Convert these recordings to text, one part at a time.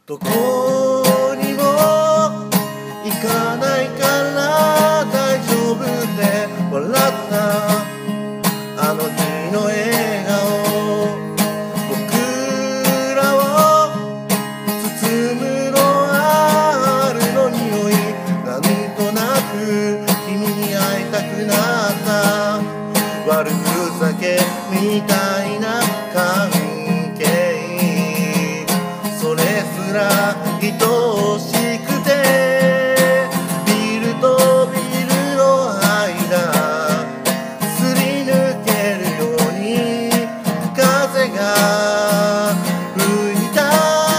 どこにも行かないから大丈夫って笑ったあの日の笑顔、僕らを包むのは春の匂い、なんとなく君に会いたくなった。悪ふざけみたいな関係、それすら愛しくて、ビルとビルの間すり抜けるように風が吹いた。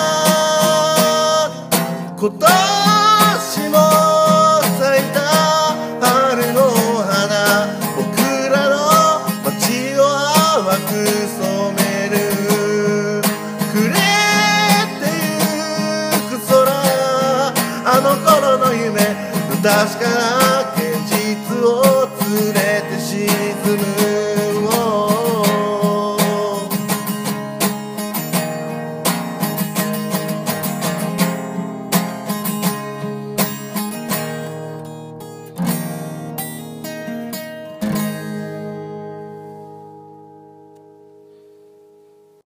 今年も咲いた春の花、僕らの街を淡く染める。暮れてゆく空、あの頃の夢不確かな